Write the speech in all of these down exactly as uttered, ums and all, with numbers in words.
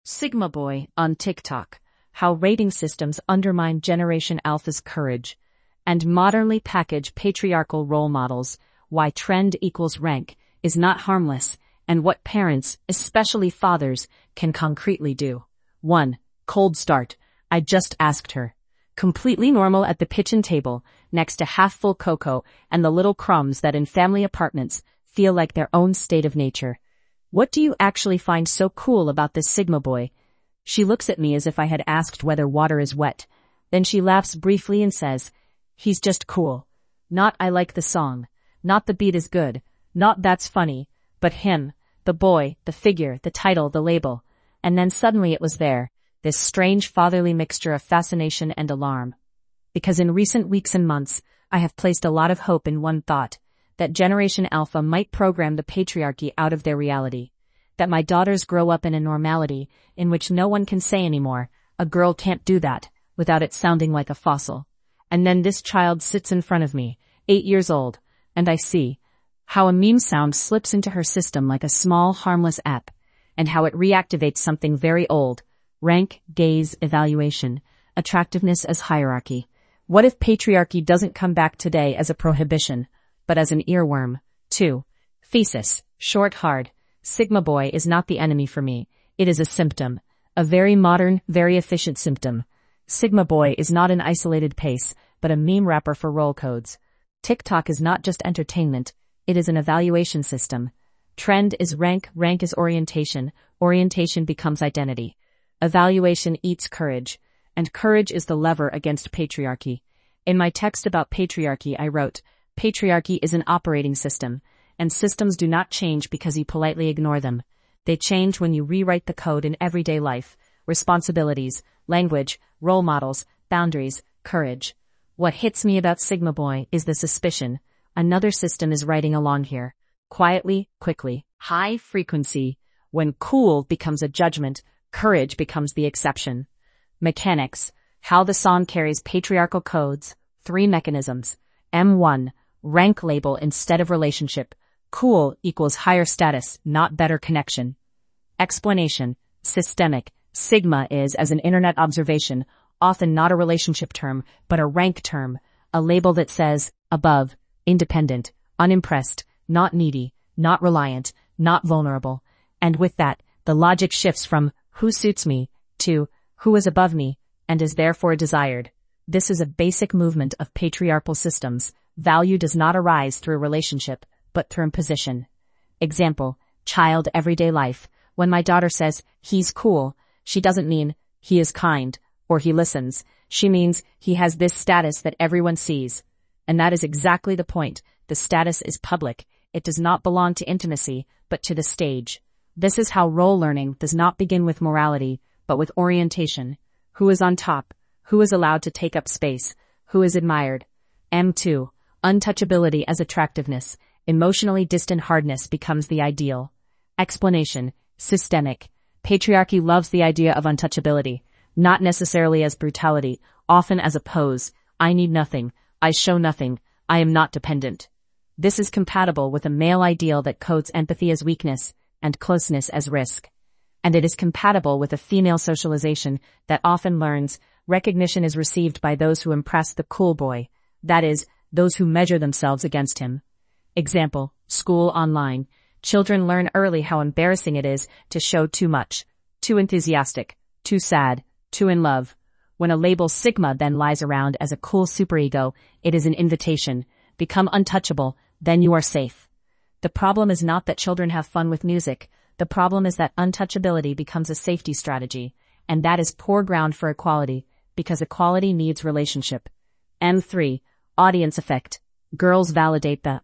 Sigma Boy on TikTok, how rating systems undermine Generation Alpha's courage, and modernly package patriarchal role models, why trend equals rank is not harmless, and what parents, especially fathers, can concretely do. one. Cold start. I just asked her. Completely normal at the kitchen table, next to half-full cocoa and the little crumbs that in family apartments feel like their own state of nature. What do you actually find so cool about this Sigma Boy? She looks at me as if I had asked whether water is wet. Then she laughs briefly and says, he's just cool. Not I like the song. Not the beat is good. Not that's funny. But him, the boy, the figure, the title, the label. And then suddenly it was there, this strange fatherly mixture of fascination and alarm. Because in recent weeks and months, I have placed a lot of hope in one thought, that Generation Alpha might program the patriarchy out of their reality. That my daughters grow up in a normality in which no one can say anymore, a girl can't do that, without it sounding like a fossil. And then this child sits in front of me, eight years old, and I see how a meme sound slips into her system like a small, harmless app, and how it reactivates something very old, rank, gaze, evaluation, attractiveness as hierarchy. What if patriarchy doesn't come back today as a prohibition, but as an earworm? two. Thesis, short hard. Sigma Boy is not the enemy for me. It is a symptom. A very modern, very efficient symptom. Sigma Boy is not an isolated pace, but a meme wrapper for roll codes. TikTok is not just entertainment. It is an evaluation system. Trend is rank, rank is orientation, orientation becomes identity. Evaluation eats courage, and courage is the lever against patriarchy. In my text about patriarchy I wrote, patriarchy is an operating system, and systems do not change because you politely ignore them. They change when you rewrite the code in everyday life, responsibilities, language, role models, boundaries, courage. What hits me about Sigma Boy is the suspicion. Another system is riding along here. Quietly, quickly, high frequency. When cool becomes a judgment, courage becomes the exception. Mechanics. How the song carries patriarchal codes. Three mechanisms. M one. Rank label instead of relationship. Cool equals higher status, not better connection. Explanation. Systemic. Sigma is, as an internet observation, often not a relationship term, but a rank term. A label that says, above, independent, unimpressed, not needy, not reliant, not vulnerable. And with that, the logic shifts from, who suits me, to, who is above me, and is therefore desired. This is a basic movement of patriarchal systems. Value does not arise through relationship, but through position. Example, child everyday life. When my daughter says, he's cool, she doesn't mean, he is kind, or he listens. She means, he has this status that everyone sees. And that is exactly the point. The status is public. It does not belong to intimacy, but to the stage. This is how role learning does not begin with morality, but with orientation. Who is on top? Who is allowed to take up space? Who is admired? M two. Untouchability as attractiveness. Emotionally distant hardness becomes the ideal. Explanation. Systemic. Patriarchy loves the idea of untouchability, not necessarily as brutality, often as a pose. I need nothing. I show nothing. I am not dependent. This is compatible with a male ideal that codes empathy as weakness and closeness as risk. And it is compatible with a female socialization that often learns recognition is received by those who impress the cool boy, that is, those who measure themselves against him. Example, school online. Children learn early how embarrassing it is to show too much, too enthusiastic, too sad, too in love. When a label Sigma then lies around as a cool superego, it is an invitation. Become untouchable, then you are safe. The problem is not that children have fun with music. The problem is that untouchability becomes a safety strategy, and that is poor ground for equality, because equality needs relationship. M three. Audience effect. Girls validate the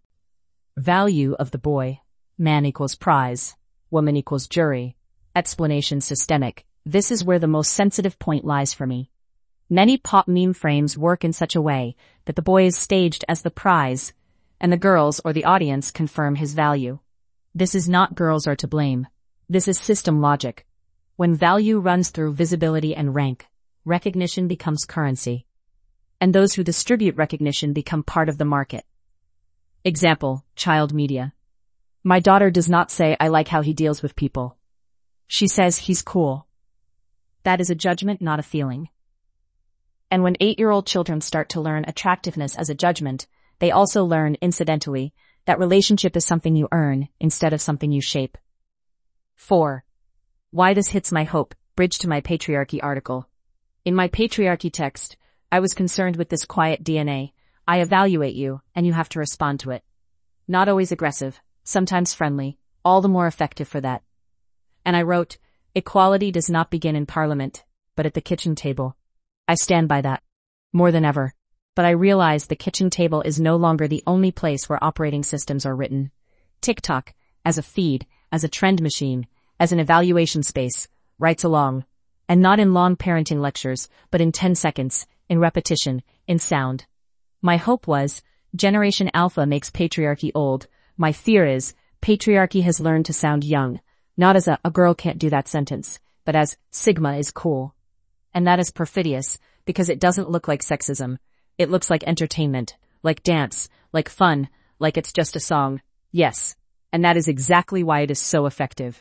value of the boy. Man equals prize. Woman equals jury. Explanation systemic. This is where the most sensitive point lies for me. Many pop meme frames work in such a way that the boy is staged as the prize, and the girls or the audience confirm his value. This is not girls are to blame. This is system logic. When value runs through visibility and rank, recognition becomes currency. And those who distribute recognition become part of the market. Example, child media. My daughter does not say, I like how he deals with people. She says, he's cool. That is a judgment, not a feeling. And when eight-year-old children start to learn attractiveness as a judgment, they also learn, incidentally, that relationship is something you earn instead of something you shape. four. Why this hits my hope, bridge to my patriarchy article. In my patriarchy text, I was concerned with this quiet D N A. I evaluate you, and you have to respond to it. Not always aggressive, sometimes friendly, all the more effective for that. And I wrote, equality does not begin in Parliament, but at the kitchen table. I stand by that. More than ever. But I realize the kitchen table is no longer the only place where operating systems are written. TikTok, as a feed, as a trend machine, as an evaluation space, writes along. And not in long parenting lectures, but in ten seconds, in repetition, in sound. My hope was, Generation Alpha makes patriarchy old. My fear is, patriarchy has learned to sound young. Not as a, a girl can't do that sentence, but as, Sigma is cool. And that is perfidious, because it doesn't look like sexism. It looks like entertainment, like dance, like fun, like it's just a song. Yes. And that is exactly why it is so effective.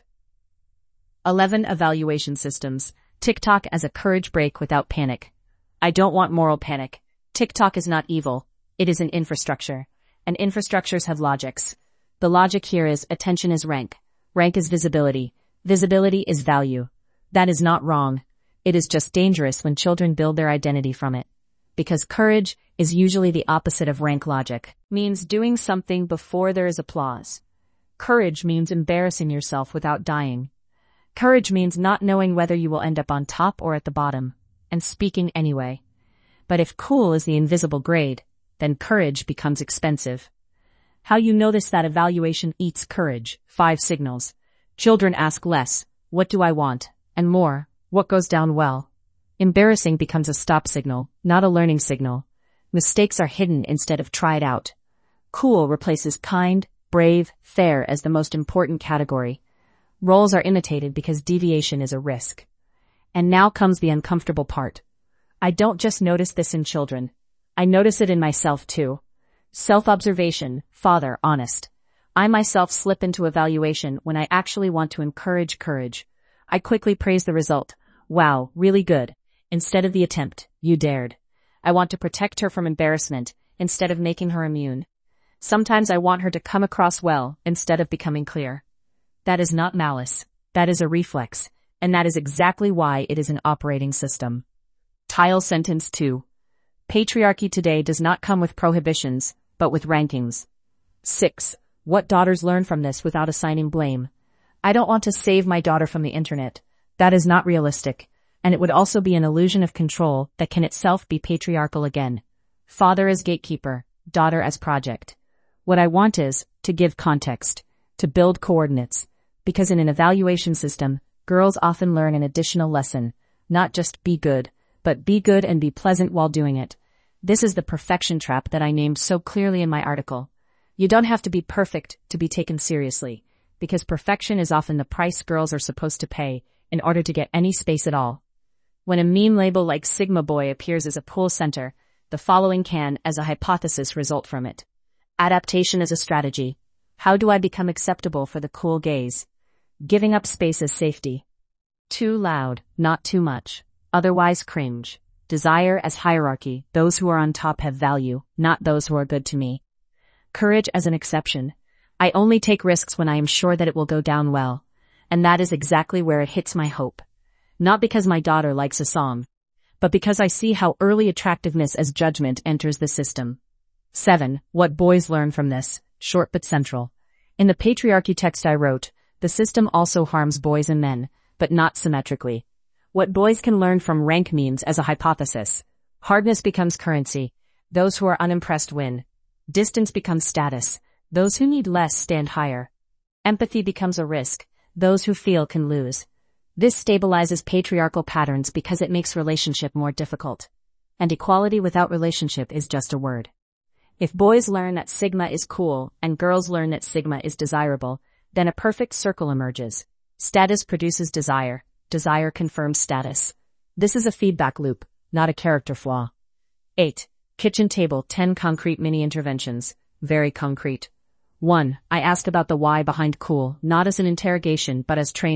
eleven. Evaluation systems. TikTok as a courage break without panic. I don't want moral panic. TikTok is not evil. It is an infrastructure. And infrastructures have logics. The logic here is attention is rank. Rank is visibility. Visibility is value. That is not wrong. It is just dangerous when children build their identity from it. Because courage is usually the opposite of rank logic. Means doing something before there is applause. Courage means embarrassing yourself without dying. Courage means not knowing whether you will end up on top or at the bottom, and speaking anyway. But if cool is the invisible grade, then courage becomes expensive. How you notice that evaluation eats courage. Five signals. Children ask less, what do I want? And more, what goes down well? Embarrassing becomes a stop signal, not a learning signal. Mistakes are hidden instead of tried out. Cool replaces kind, brave, fair as the most important category. Roles are imitated because deviation is a risk. And now comes the uncomfortable part. I don't just notice this in children. I notice it in myself too. Self-observation, father, honest. I myself slip into evaluation when I actually want to encourage courage. I quickly praise the result. Wow, really good. Instead of the attempt, you dared. I want to protect her from embarrassment, instead of making her immune. Sometimes I want her to come across well, instead of becoming clear. That is not malice. That is a reflex. And that is exactly why it is an operating system. Tile sentence two. Patriarchy today does not come with prohibitions, but with rankings. six. What daughters learn from this without assigning blame? I don't want to save my daughter from the internet. That is not realistic. And it would also be an illusion of control that can itself be patriarchal again. Father as gatekeeper, daughter as project. What I want is, to give context, to build coordinates, because in an evaluation system, girls often learn an additional lesson, not just be good, but be good and be pleasant while doing it. This is the perfection trap that I named so clearly in my article. You don't have to be perfect to be taken seriously, because perfection is often the price girls are supposed to pay in order to get any space at all. When a meme label like Sigma Boy appears as a pull center, the following can, as a hypothesis, result from it. Adaptation as a strategy. How do I become acceptable for the cool gaze? Giving up space as safety. Too loud, not too much. Otherwise cringe. Desire as hierarchy. Those who are on top have value, not those who are good to me. Courage as an exception. I only take risks when I am sure that it will go down well. And that is exactly where it hits my hope. Not because my daughter likes a song, but because I see how early attractiveness as judgment enters the system. seven. What boys learn from this, short but central. In the patriarchy text I wrote, the system also harms boys and men, but not symmetrically. What boys can learn from rank means as a hypothesis. Hardness becomes currency. Those who are unimpressed win. Distance becomes status. Those who need less stand higher. Empathy becomes a risk. Those who feel can lose. This stabilizes patriarchal patterns because it makes relationship more difficult. And equality without relationship is just a word. If boys learn that Sigma is cool and girls learn that Sigma is desirable, then a perfect circle emerges. Status produces desire. Desire confirms status. This is a feedback loop, not a character flaw. eight. Kitchen table, ten concrete mini interventions. Very concrete. one. I ask about the why behind cool, not as an interrogation but as training.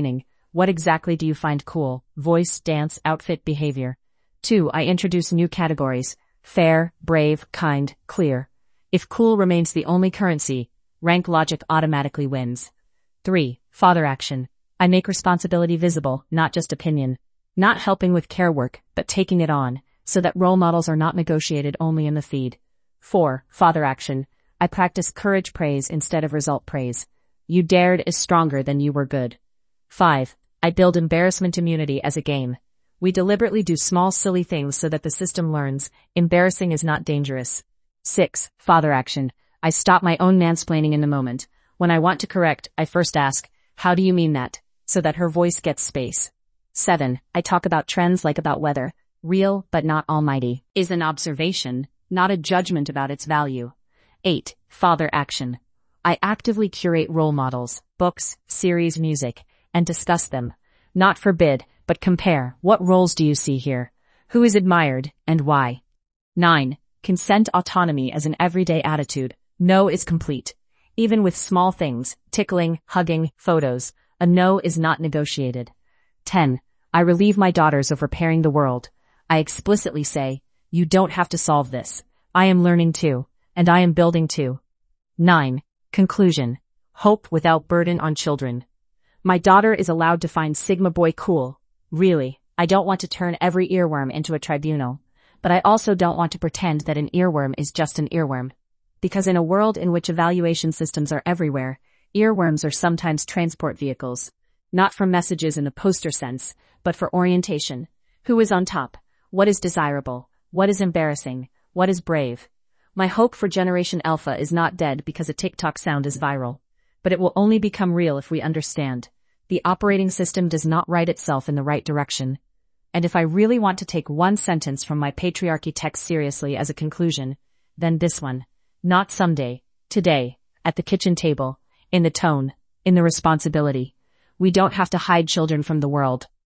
What exactly do you find cool? Voice, dance, outfit, behavior. two. I introduce new categories. Fair, brave, kind, clear. If cool remains the only currency, rank logic automatically wins. three. Father action. I make responsibility visible, not just opinion. Not helping with care work, but taking it on, so that role models are not negotiated only in the feed. four. Father action. I practice courage praise instead of result praise. You dared is stronger than you were good. five. I build embarrassment immunity as a game. We deliberately do small silly things so that the system learns, embarrassing is not dangerous. six. Father action. I stop my own mansplaining in the moment. When I want to correct, I first ask, how do you mean that? So that her voice gets space. seven. I talk about trends like about weather. Real, but not almighty. Is an observation, not a judgment about its value. eight. Father action. I actively curate role models, books, series, music, and discuss them. Not forbid, but compare. What roles do you see here? Who is admired, and why? nine. Consent autonomy as an everyday attitude. No is complete. Even with small things, tickling, hugging, photos, a no is not negotiated. ten. I relieve my daughters of repairing the world. I explicitly say, you don't have to solve this. I am learning too, and I am building too. nine. Conclusion. Hope without burden on children. My daughter is allowed to find Sigma Boy cool. Really, I don't want to turn every earworm into a tribunal. But I also don't want to pretend that an earworm is just an earworm. Because in a world in which evaluation systems are everywhere, earworms are sometimes transport vehicles. Not for messages in the poster sense, but for orientation. Who is on top? What is desirable? What is embarrassing? What is brave? My hope for Generation Alpha is not dead because a TikTok sound is viral. But it will only become real if we understand. The operating system does not write itself in the right direction. And if I really want to take one sentence from my patriarchy text seriously as a conclusion, then this one. Not someday, today, at the kitchen table, in the tone, in the responsibility. We don't have to hide children from the world.